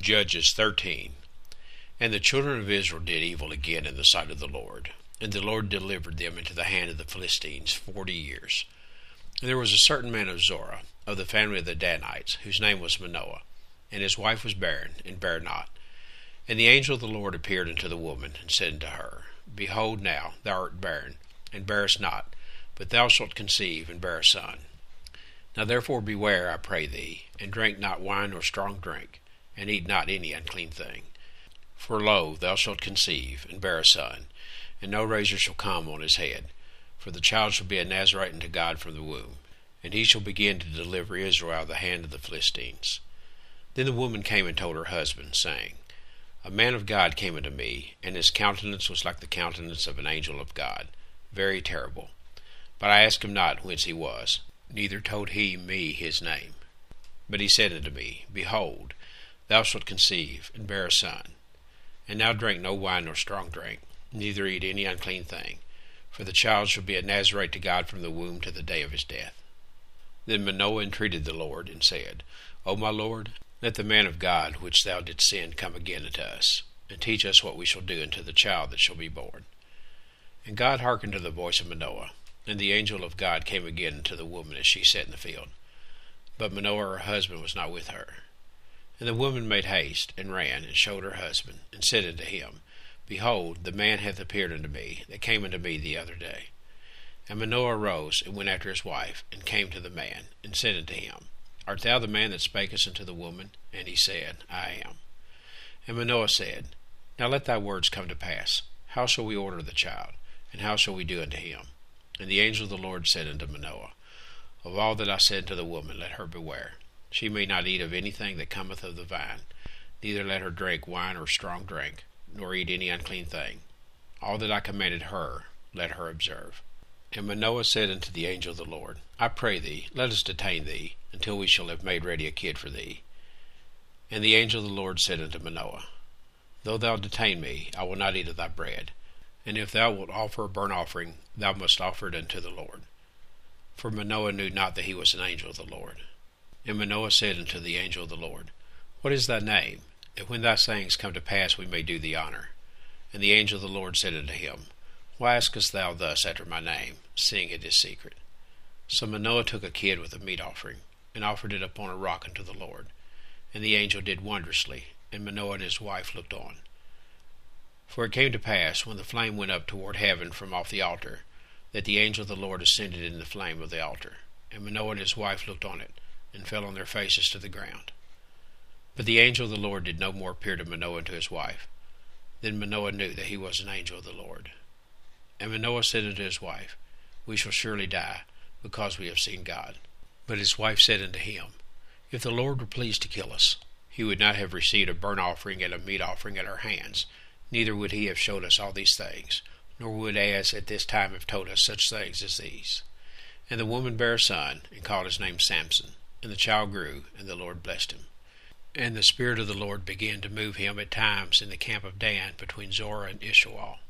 Judges 13. And the children of Israel did evil again in the sight of the Lord, and the Lord delivered them into the hand of the Philistines 40 years. And there was a certain man of Zorah, of the family of the Danites, whose name was Manoah, and his wife was barren, and bare not. And the angel of the Lord appeared unto the woman, and said unto her, Behold now, thou art barren, and bearest not, but thou shalt conceive, and bear a son. Now therefore beware, I pray thee, and drink not wine or strong drink, and eat not any unclean thing. For lo, thou shalt conceive, and bear a son, and no razor shall come on his head. For the child shall be a Nazarite unto God from the womb, and he shall begin to deliver Israel out of the hand of the Philistines. Then the woman came and told her husband, saying, A man of God came unto me, and his countenance was like the countenance of an angel of God, very terrible. But I asked him not whence he was, neither told he me his name. But he said unto me, Behold, thou shalt conceive, and bear a son. And now drink no wine nor strong drink, neither eat any unclean thing, for the child shall be a Nazarite to God from the womb to the day of his death. Then Manoah entreated the Lord, and said, O my Lord, let the man of God which thou didst send come again unto us, and teach us what we shall do unto the child that shall be born. And God hearkened to the voice of Manoah, and the angel of God came again unto the woman as she sat in the field. But Manoah her husband was not with her. And the woman made haste, and ran, and showed her husband, and said unto him, Behold, the man hath appeared unto me, that came unto me the other day. And Manoah arose, and went after his wife, and came to the man, and said unto him, Art thou the man that spakest unto the woman? And he said, I am. And Manoah said, Now let thy words come to pass. How shall we order the child? And how shall we do unto him? And the angel of the Lord said unto Manoah, Of all that I said unto the woman, let her beware. She may not eat of anything that cometh of the vine, neither let her drink wine or strong drink, nor eat any unclean thing. All that I commanded her, let her observe. And Manoah said unto the angel of the Lord, I pray thee, let us detain thee, until we shall have made ready a kid for thee. And the angel of the Lord said unto Manoah, Though thou detain me, I will not eat of thy bread. And if thou wilt offer a burnt offering, thou must offer it unto the Lord. For Manoah knew not that he was an angel of the Lord. And Manoah said unto the angel of the Lord, What is thy name? That when thy sayings come to pass we may do thee honor. And the angel of the Lord said unto him, Why askest thou thus after my name, seeing it is secret? So Manoah took a kid with a meat offering, and offered it upon a rock unto the Lord. And the angel did wondrously, and Manoah and his wife looked on. For it came to pass, when the flame went up toward heaven from off the altar, that the angel of the Lord ascended in the flame of the altar. And Manoah and his wife looked on it, and fell on their faces to the ground. But the angel of the Lord did no more appear to Manoah and to his wife. Then Manoah knew that he was an angel of the Lord. And Manoah said unto his wife, We shall surely die, because we have seen God. But his wife said unto him, If the Lord were pleased to kill us, he would not have received a burnt offering and a meat offering at our hands, neither would he have showed us all these things, nor would Ahaz at this time have told us such things as these. And the woman bare a son, and called his name Samson. And the child grew, and the Lord blessed him. And the Spirit of the Lord began to move him at times in the camp of Dan between Zorah and Eshtaol.